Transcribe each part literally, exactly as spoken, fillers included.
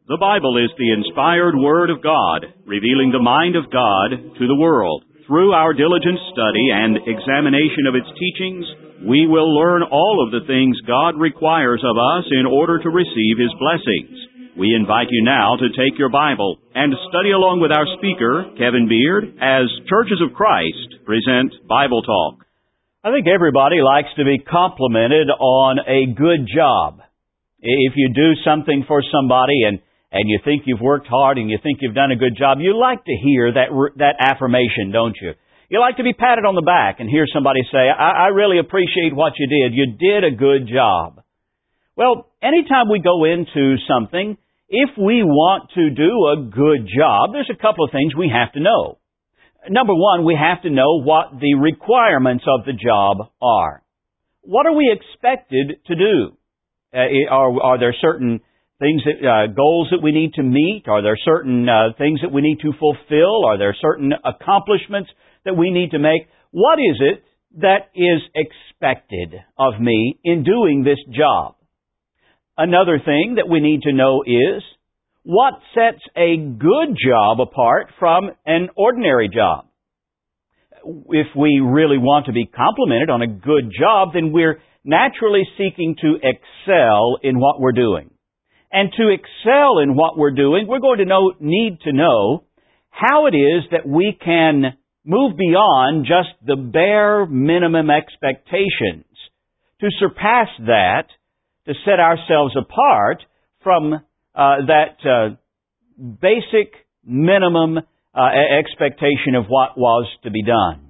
The Bible is the inspired Word of God, revealing the mind of God to the world. Through our diligent study and examination of its teachings, we will learn all of the things God requires of us in order to receive His blessings. We invite you now to take your Bible and study along with our speaker, Kevin Beard, as Churches of Christ present Bible Talk. I think everybody likes to be complimented on a good job. If you do something for somebody and and you think you've worked hard and you think you've done a good job, you like to hear that that affirmation, don't you? You like to be patted on the back and hear somebody say, I, I really appreciate what you did. You did a good job. Well, anytime we go into something, if we want to do a good job, there's a couple of things we have to know. Number one, we have to know what the requirements of the job are. What are we expected to do? Uh, are, are there certain things that, uh, goals that we need to meet? Are there certain uh, things that we need to fulfill? Are there certain accomplishments that we need to make? What is it that is expected of me in doing this job? Another thing that we need to know is, what sets a good job apart from an ordinary job? If we really want to be complimented on a good job, then we're naturally seeking to excel in what we're doing. And to excel in what we're doing, we're going to know, need to know how it is that we can move beyond just the bare minimum expectations, to surpass that, to set ourselves apart from uh, that uh, basic minimum uh, expectation of what was to be done.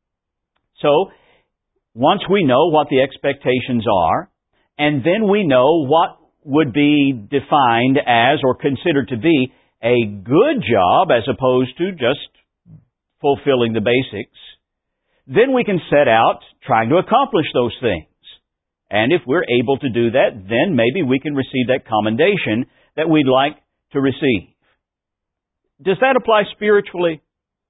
So, once we know what the expectations are, and then we know what would be defined as or considered to be a good job as opposed to just fulfilling the basics, then we can set out trying to accomplish those things. And if we're able to do that, then maybe we can receive that commendation that we'd like to receive. Does that apply spiritually?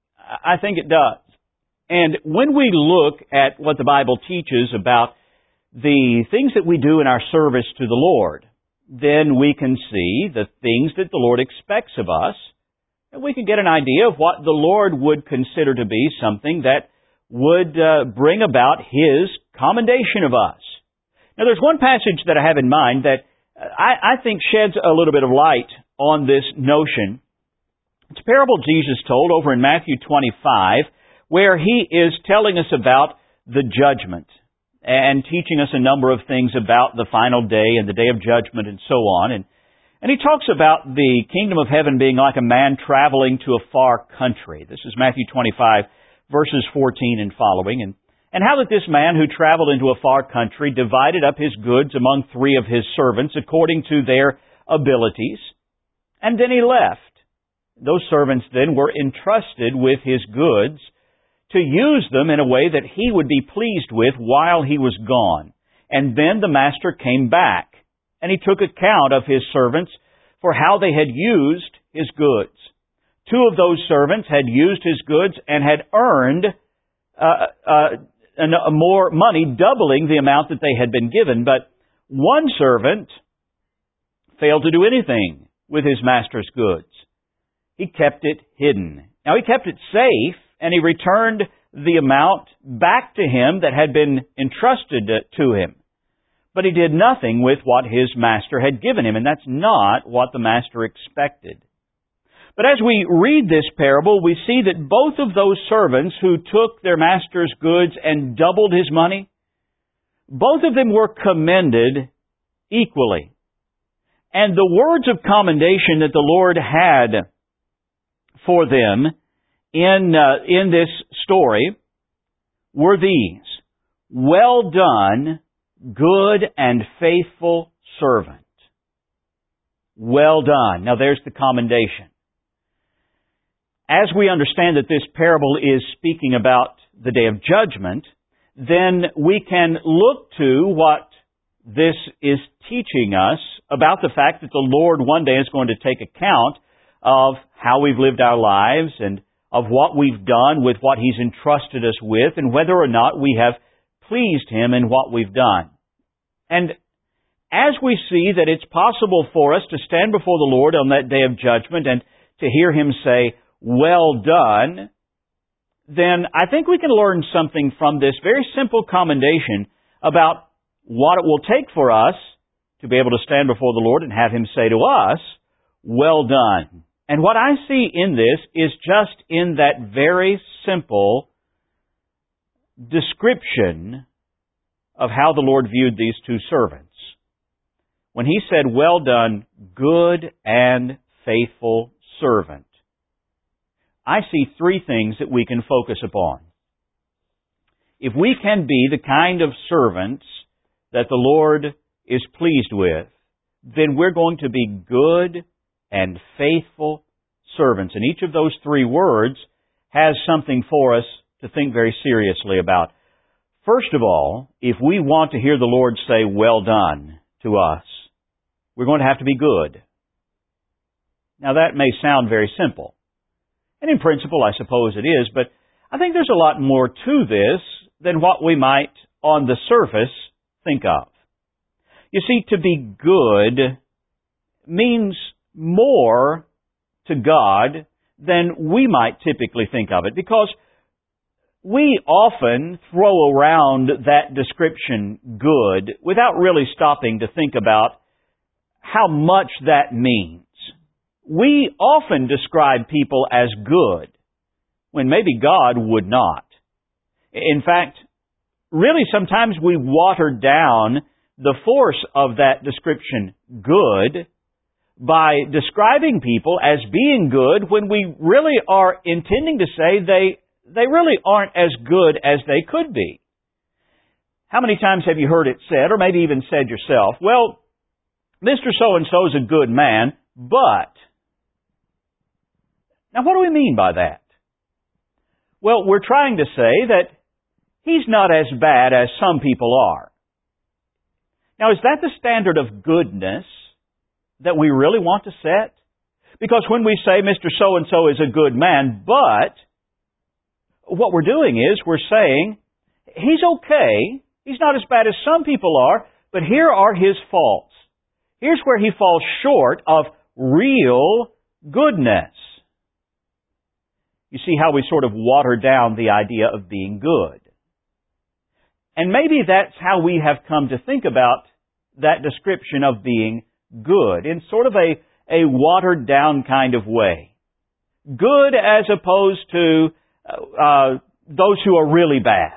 I think it does. And when we look at what the Bible teaches about the things that we do in our service to the Lord, then we can see the things that the Lord expects of us, and we can get an idea of what the Lord would consider to be something that would uh, bring about His commendation of us. Now, there's one passage that I have in mind that I, I think sheds a little bit of light on this notion. It's a parable Jesus told over in Matthew twenty-five, where He is telling us about the judgment and teaching us a number of things about the final day and the day of judgment and so on. And, and He talks about the kingdom of heaven being like a man traveling to a far country. This is Matthew twenty-five, verses fourteen and following. And, and how that this man who traveled into a far country divided up his goods among three of his servants according to their abilities. And then he left. Those servants then were entrusted with his goods to use them in a way that he would be pleased with while he was gone. And then the master came back, and he took account of his servants for how they had used his goods. Two of those servants had used his goods and had earned uh, uh, uh, more money, doubling the amount that they had been given. But one servant failed to do anything with his master's goods. He kept it hidden. Now, he kept it safe, and he returned the amount back to him that had been entrusted to him. But he did nothing with what his master had given him, and that's not what the master expected. But as we read this parable, we see that both of those servants who took their master's goods and doubled his money, both of them were commended equally. And the words of commendation that the Lord had for them in uh, in this story were these: well done, good and faithful servant. Well done. Now there's the commendation. As we understand that this parable is speaking about the day of judgment, then we can look to what this is teaching us about the fact that the Lord one day is going to take account of how we've lived our lives and of what we've done with what He's entrusted us with, and whether or not we have pleased Him in what we've done. And as we see that it's possible for us to stand before the Lord on that day of judgment and to hear Him say, "Well done," then I think we can learn something from this very simple commendation about what it will take for us to be able to stand before the Lord and have Him say to us, "Well done." And what I see in this is just in that very simple description of how the Lord viewed these two servants. When He said, "Well done, good and faithful servant," I see three things that we can focus upon. If we can be the kind of servants that the Lord is pleased with, then we're going to be good and faithful servants. And each of those three words has something for us to think very seriously about. First of all, if we want to hear the Lord say, "Well done," to us, we're going to have to be good. Now that may sound very simple. And in principle, I suppose it is, but I think there's a lot more to this than what we might, on the surface, think of. You see, to be good means more to God than we might typically think of it, because we often throw around that description, good, without really stopping to think about how much that means. We often describe people as good, when maybe God would not. In fact, really sometimes we water down the force of that description, good, by describing people as being good when we really are intending to say they they really aren't as good as they could be. How many times have you heard it said, or maybe even said yourself, "Well, Mister So-and-so is a good man, but..." Now, what do we mean by that? Well, we're trying to say that he's not as bad as some people are. Now, is that the standard of goodness that we really want to set? Because when we say Mister So-and-so is a good man, but what we're doing is we're saying he's okay, he's not as bad as some people are, but here are his faults. Here's where he falls short of real goodness. You see how we sort of water down the idea of being good. And maybe that's how we have come to think about that description of being good, in sort of a, a watered down kind of way. Good as opposed to uh, those who are really bad.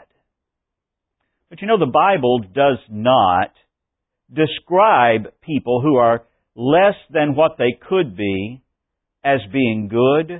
But you know, the Bible does not describe people who are less than what they could be as being good.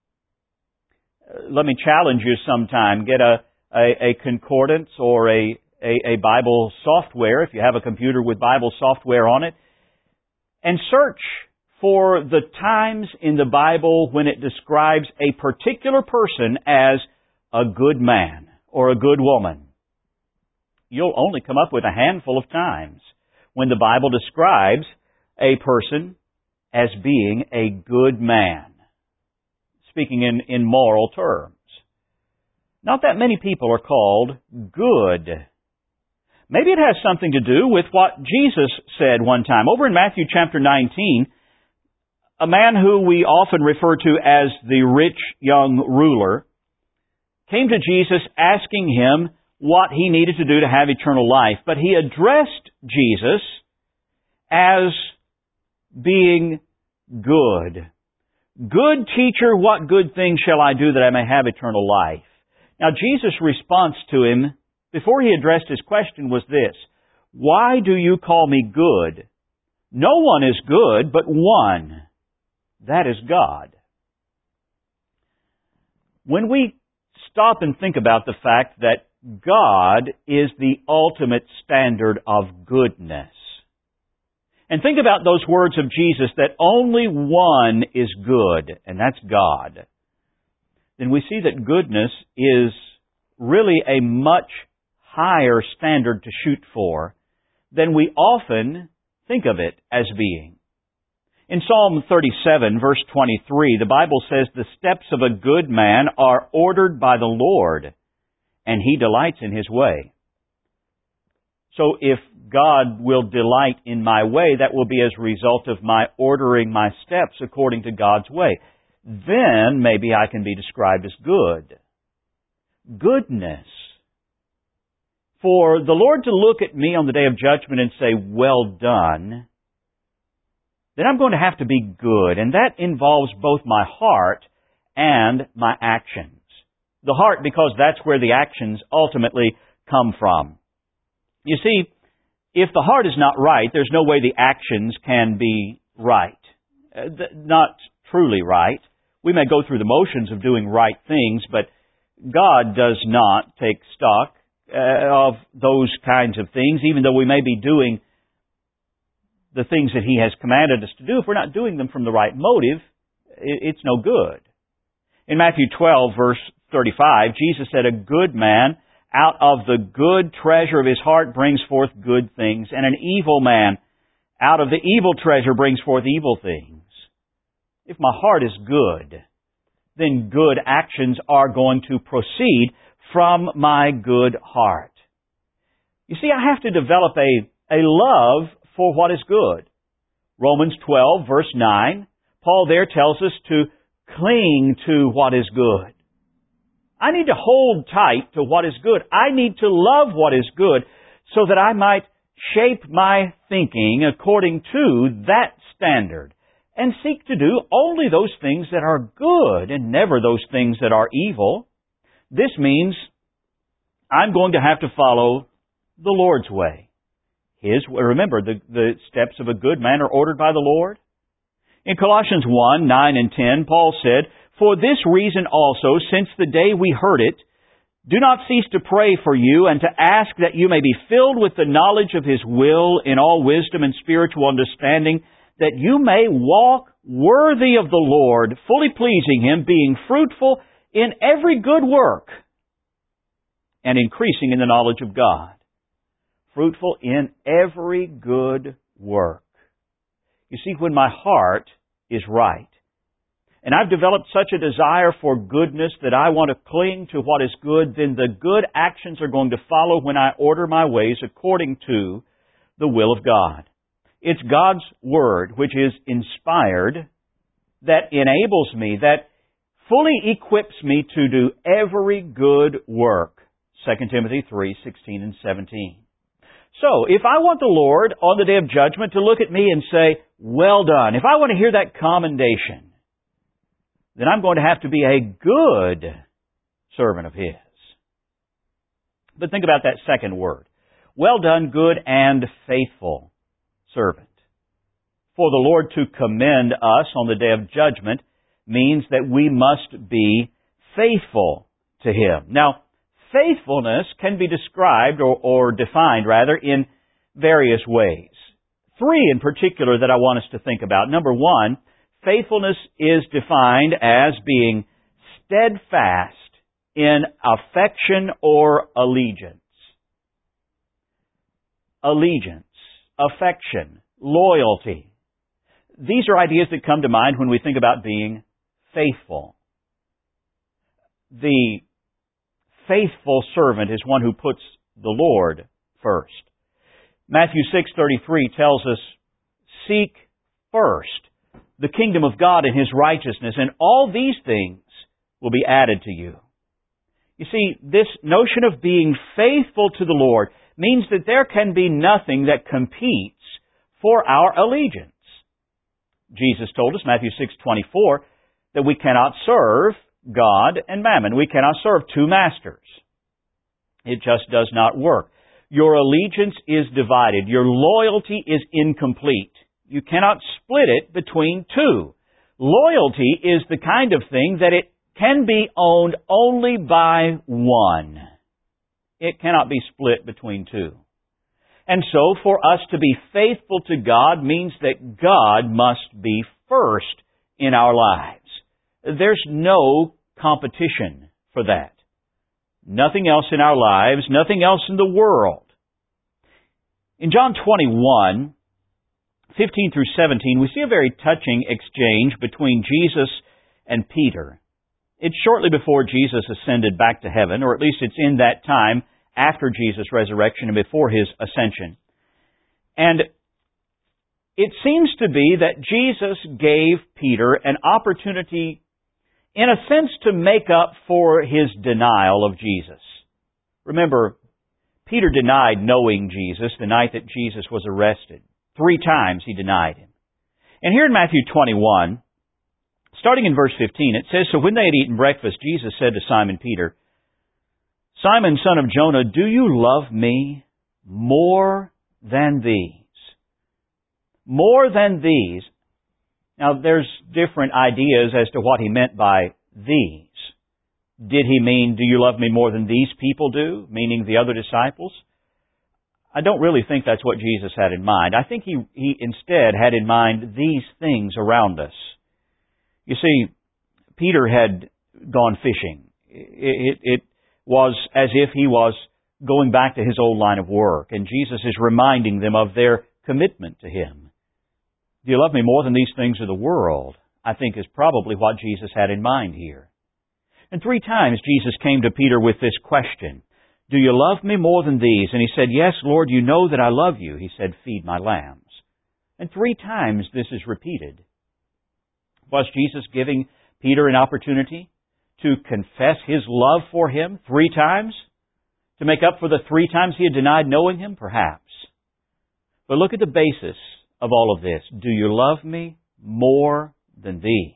Let me challenge you sometime. Get a, a, a concordance or a, a, a Bible software, if you have a computer with Bible software on it, and search for the times in the Bible when it describes a particular person as a good man or a good woman. You'll only come up with a handful of times when the Bible describes a person as being a good man, speaking in, in moral terms. Not that many people are called good. Maybe it has something to do with what Jesus said one time. Over in Matthew chapter nineteen, a man who we often refer to as the rich young ruler came to Jesus asking Him what he needed to do to have eternal life. But he addressed Jesus as being good. "Good teacher, what good thing shall I do that I may have eternal life?" Now, Jesus' response to him, before he addressed his question, was this: "Why do you call me good? No one is good but one. That is God." When we stop and think about the fact that God is the ultimate standard of goodness, and think about those words of Jesus that only one is good, and that's God, then we see that goodness is really a much higher standard to shoot for than we often think of it as being. In Psalm thirty-seven, verse twenty-three, the Bible says, "The steps of a good man are ordered by the Lord, and He delights in his way." So if God will delight in my way, that will be as a result of my ordering my steps according to God's way. Then maybe I can be described as good. Goodness. For the Lord to look at me on the day of judgment and say, well done, then I'm going to have to be good. And that involves both my heart and my actions. The heart, because that's where the actions ultimately come from. You see, if the heart is not right, there's no way the actions can be right. Uh, th- not truly right. We may go through the motions of doing right things, but God does not take stock uh, of those kinds of things, even though we may be doing the things that He has commanded us to do. If we're not doing them from the right motive, it's no good. In Matthew twelve, verse thirty-five, Jesus said, a good man out of the good treasure of his heart brings forth good things, and an evil man out of the evil treasure brings forth evil things. If my heart is good, then good actions are going to proceed from my good heart. You see, I have to develop a, a love for what is good. Romans twelve, verse nine, Paul there tells us to cling to what is good. I need to hold tight to what is good. I need to love what is good so that I might shape my thinking according to that standard and seek to do only those things that are good and never those things that are evil. This means I'm going to have to follow the Lord's way. His, remember, the, the steps of a good man are ordered by the Lord. In Colossians one, nine and ten, Paul said, for this reason also, since the day we heard it, do not cease to pray for you and to ask that you may be filled with the knowledge of His will in all wisdom and spiritual understanding, that you may walk worthy of the Lord, fully pleasing Him, being fruitful in every good work and increasing in the knowledge of God. Fruitful in every good work. You see, when my heart is right, and I've developed such a desire for goodness that I want to cling to what is good, then the good actions are going to follow when I order my ways according to the will of God. It's God's Word, which is inspired, that enables me, that fully equips me to do every good work. Second Timothy three, sixteen and seventeen. So, if I want the Lord on the day of judgment to look at me and say, well done, if I want to hear that commendation, then I'm going to have to be a good servant of His. But think about that second word. Well done, good and faithful servant. For the Lord to commend us on the day of judgment means that we must be faithful to Him. Now, faithfulness can be described or, or defined, rather, in various ways. Three in particular that I want us to think about. Number one, faithfulness is defined as being steadfast in affection or allegiance. Allegiance, affection, loyalty. These are ideas that come to mind when we think about being faithful. The faithful servant is one who puts the Lord first. Matthew six thirty-three tells us, seek first the kingdom of God and His righteousness, and all these things will be added to you. You see, this notion of being faithful to the Lord means that there can be nothing that competes for our allegiance. Jesus told us, Matthew six twenty-four, that we cannot serve God and mammon. We cannot serve two masters. It just does not work. Your allegiance is divided. Your loyalty is incomplete. You cannot split it between two. Loyalty is the kind of thing that it can be owned only by one. It cannot be split between two. And so for us to be faithful to God means that God must be first in our lives. There's no competition for that. Nothing else in our lives, nothing else in the world. In John twenty-one, fifteen through seventeen, we see a very touching exchange between Jesus and Peter. It's shortly before Jesus ascended back to heaven, or at least it's in that time after Jesus' resurrection and before His ascension. And it seems to be that Jesus gave Peter an opportunity, in a sense, to make up for his denial of Jesus. Remember, Peter denied knowing Jesus the night that Jesus was arrested. Three times he denied Him. And here in Matthew twenty-one, starting in verse fifteen, it says, "So when they had eaten breakfast, Jesus said to Simon Peter, 'Simon, son of Jonah, do you love Me more than these?'" More than these. Now, there's different ideas as to what He meant by these. Did He mean, do you love Me more than these people do, meaning the other disciples? I don't really think that's what Jesus had in mind. I think He, he instead had in mind these things around us. You see, Peter had gone fishing. It, it, it was as if he was going back to his old line of work, and Jesus is reminding them of their commitment to Him. Do you love Me more than these things of the world? I think is probably what Jesus had in mind here. And three times Jesus came to Peter with this question, "Do you love Me more than these?" And he said, "Yes, Lord, You know that I love You." He said, "Feed My lambs." And three times this is repeated. Was Jesus giving Peter an opportunity to confess his love for Him three times? To make up for the three times he had denied knowing Him? Perhaps. But look at the basis of all of this. Do you love Me more than these?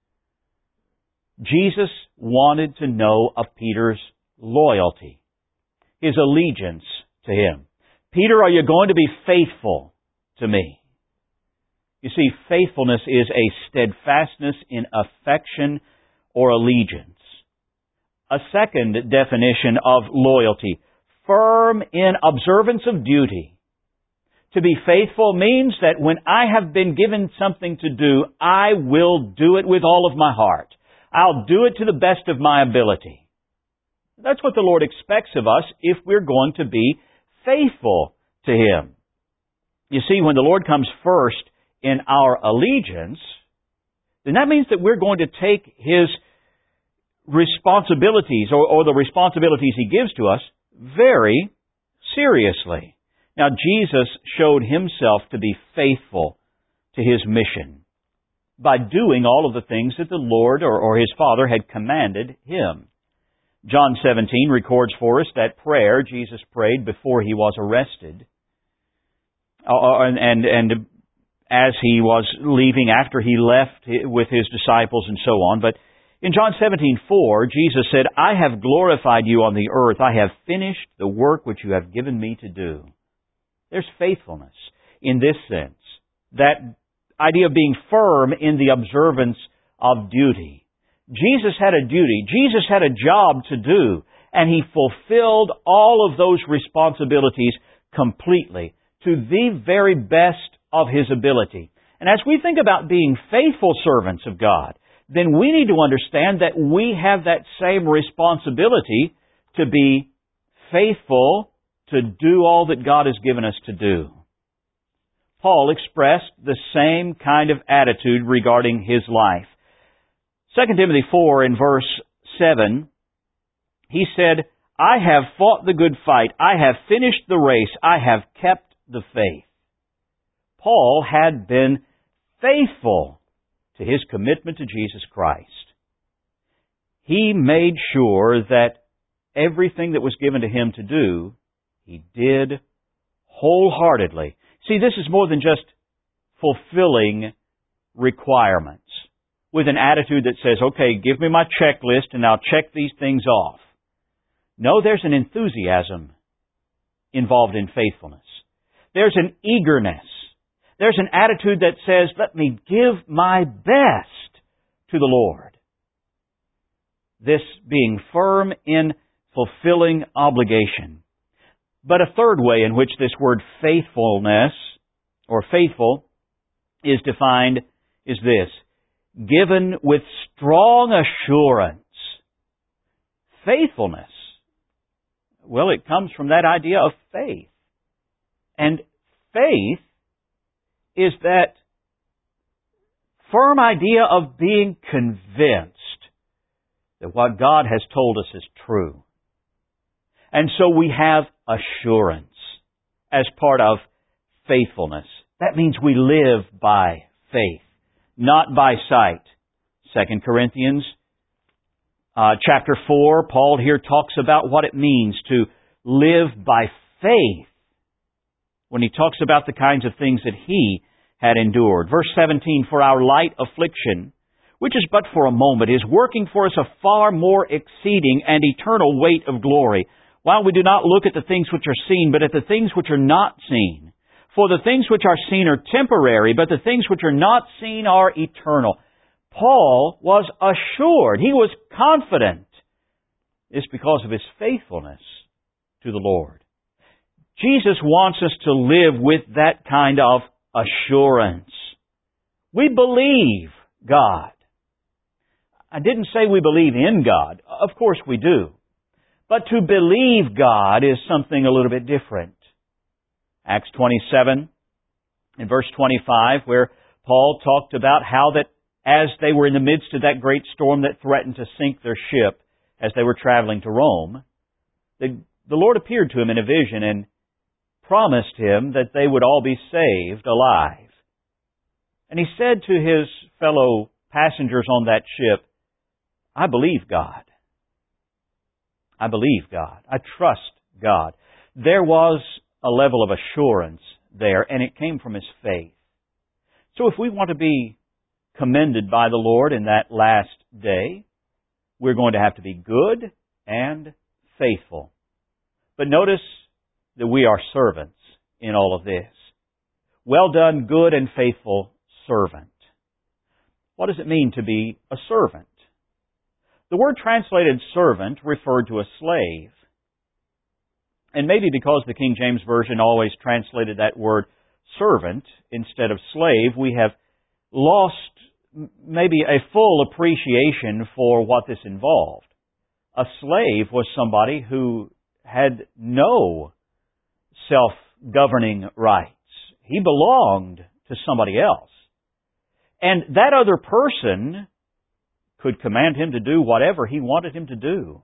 Jesus wanted to know of Peter's loyalty, his allegiance to Him. Peter, are you going to be faithful to Me? You see, faithfulness is a steadfastness in affection or allegiance. A second definition of loyalty, firm in observance of duty. To be faithful means that when I have been given something to do, I will do it with all of my heart. I'll do it to the best of my ability. That's what the Lord expects of us if we're going to be faithful to Him. You see, when the Lord comes first in our allegiance, then that means that we're going to take His responsibilities or, or the responsibilities He gives to us very seriously. Now, Jesus showed Himself to be faithful to His mission by doing all of the things that the Lord or, or His Father had commanded Him. John seventeen records for us that prayer Jesus prayed before He was arrested. Uh, and, and, and as He was leaving, after He left with His disciples and so on. But in John seventeen four, Jesus said, "I have glorified You on the earth. I have finished the work which You have given Me to do." There's faithfulness in this sense. That idea of being firm in the observance of duty. Jesus had a duty. Jesus had a job to do, and He fulfilled all of those responsibilities completely to the very best of His ability. And as we think about being faithful servants of God, then we need to understand that we have that same responsibility to be faithful to do all that God has given us to do. Paul expressed the same kind of attitude regarding his life. Second Timothy four in verse seven, he said, "I have fought the good fight. I have finished the race. I have kept the faith." Paul had been faithful to his commitment to Jesus Christ. He made sure that everything that was given to him to do, he did wholeheartedly. See, this is more than just fulfilling requirements with an attitude that says, okay, give me my checklist and I'll check these things off. No, there's an enthusiasm involved in faithfulness. There's an eagerness. There's an attitude that says, let me give my best to the Lord. This being firm in fulfilling obligation. But a third way in which this word faithfulness or faithful is defined is this: given with strong assurance. Faithfulness, well, it comes from that idea of faith. And faith is that firm idea of being convinced that what God has told us is true. And so we have assurance as part of faithfulness. That means we live by faith, not by sight. Second Corinthians uh, chapter four, Paul here talks about what it means to live by faith when he talks about the kinds of things that he had endured. Verse seventeen, for our light affliction, which is but for a moment, is working for us a far more exceeding and eternal weight of glory, while we do not look at the things which are seen, but at the things which are not seen. For the things which are seen are temporary, but the things which are not seen are eternal. Paul was assured, he was confident. It's because of his faithfulness to the Lord. Jesus wants us to live with that kind of assurance. We believe God. I didn't say we believe in God. Of course we do. But to believe God is something a little bit different. Acts twenty-seven, in verse twenty-five, where Paul talked about how that as they were in the midst of that great storm that threatened to sink their ship as they were traveling to Rome, the, the Lord appeared to him in a vision and promised him that they would all be saved alive. And he said to his fellow passengers on that ship, I believe God. I believe God. I trust God. There was a level of assurance there, and it came from his faith. So if we want to be commended by the Lord in that last day, we're going to have to be good and faithful. But notice that we are servants in all of this. Well done, good and faithful servant. What does it mean to be a servant? The word translated servant referred to a slave. And maybe because the King James Version always translated that word servant instead of slave, we have lost maybe a full appreciation for what this involved. A slave was somebody who had no self-governing rights. He belonged to somebody else. And that other person could command him to do whatever he wanted him to do.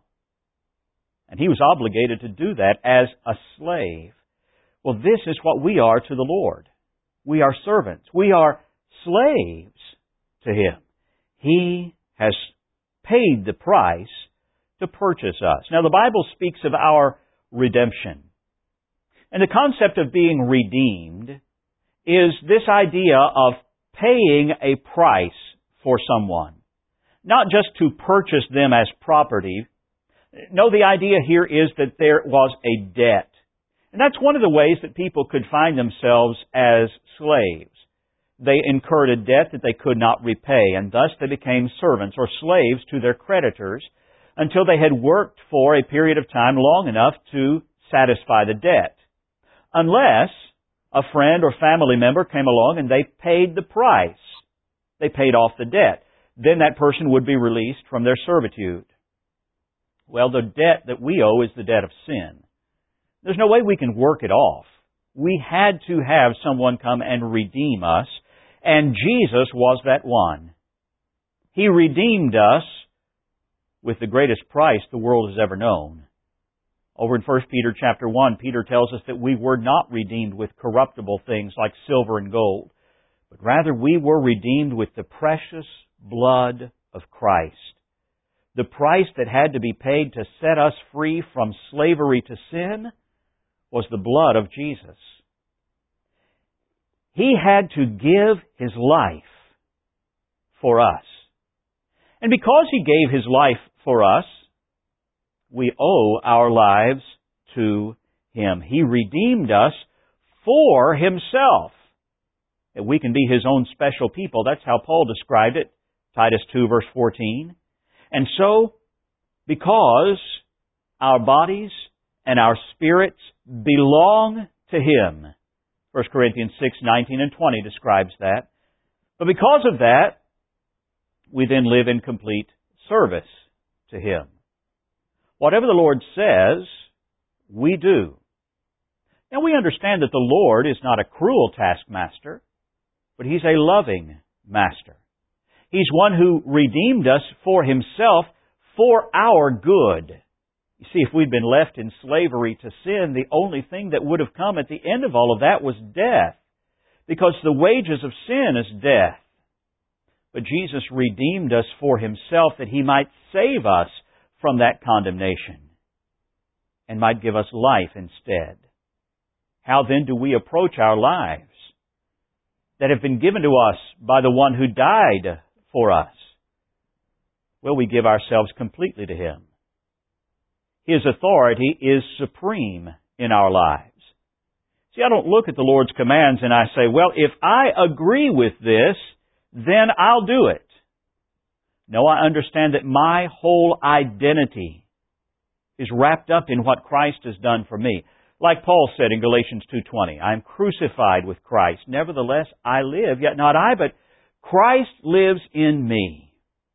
And he was obligated to do that as a slave. Well, this is what we are to the Lord. We are servants. We are slaves to Him. He has paid the price to purchase us. Now, the Bible speaks of our redemption. And the concept of being redeemed is this idea of paying a price for someone. Not just to purchase them as property. No, the idea here is that there was a debt. And that's one of the ways that people could find themselves as slaves. They incurred a debt that they could not repay, and thus they became servants or slaves to their creditors until they had worked for a period of time long enough to satisfy the debt. Unless a friend or family member came along and they paid the price. They paid off the debt. Then that person would be released from their servitude. Well, the debt that we owe is the debt of sin. There's no way we can work it off. We had to have someone come and redeem us, and Jesus was that one. He redeemed us with the greatest price the world has ever known. Over in First Peter chapter one, Peter tells us that we were not redeemed with corruptible things like silver and gold, but rather we were redeemed with the precious blood of Christ. The price that had to be paid to set us free from slavery to sin was the blood of Jesus. He had to give His life for us. And because He gave His life for us, we owe our lives to Him. He redeemed us for Himself, that we can be His own special people. That's how Paul described it, Titus two, verse fourteen. And so, because our bodies and our spirits belong to Him, First Corinthians six, nineteen and twenty describes that. But because of that, we then live in complete service to Him. Whatever the Lord says, we do. Now we understand that the Lord is not a cruel taskmaster, but He's a loving master. He's one who redeemed us for Himself for our good. You see, if we'd been left in slavery to sin, the only thing that would have come at the end of all of that was death. Because the wages of sin is death. But Jesus redeemed us for Himself that He might save us from that condemnation and might give us life instead. How then do we approach our lives that have been given to us by the One who died for us? Well, we give ourselves completely to Him. His authority is supreme in our lives. See, I don't look at the Lord's commands and I say, well, if I agree with this, then I'll do it. No, I understand that my whole identity is wrapped up in what Christ has done for me. Like Paul said in Galatians two twenty, I am crucified with Christ. Nevertheless, I live, yet not I, but Christ lives in me.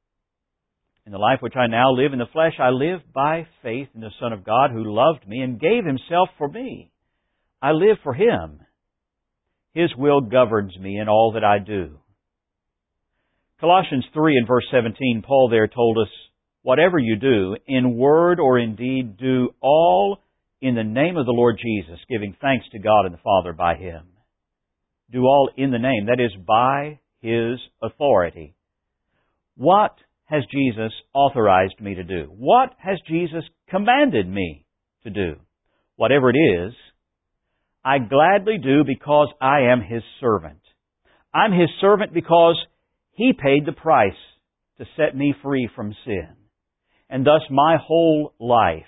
In the life which I now live in the flesh, I live by faith in the Son of God who loved me and gave Himself for me. I live for Him. His will governs me in all that I do. Colossians three and verse seventeen, Paul there told us, whatever you do, in word or in deed, do all in the name of the Lord Jesus, giving thanks to God and the Father by Him. Do all in the name, that is, by His authority. What has Jesus authorized me to do? What has Jesus commanded me to do? Whatever it is, I gladly do because I am His servant. I'm His servant because He paid the price to set me free from sin. And thus my whole life,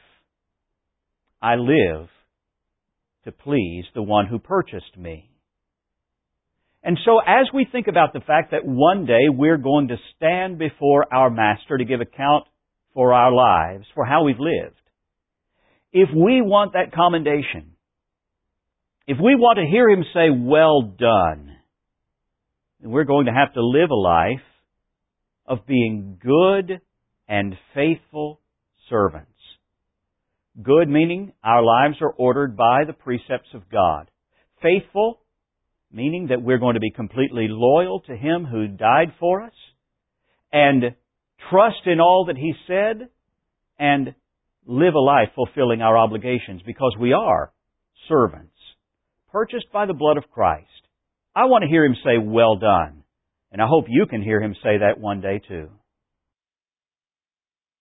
I live to please the One who purchased me. And so as we think about the fact that one day we're going to stand before our Master to give account for our lives, for how we've lived, if we want that commendation, if we want to hear Him say, well done, then we're going to have to live a life of being good and faithful servants. Good meaning our lives are ordered by the precepts of God. Faithful meaning that we're going to be completely loyal to Him who died for us and trust in all that He said and live a life fulfilling our obligations because we are servants, purchased by the blood of Christ. I want to hear Him say, well done. And I hope you can hear Him say that one day too.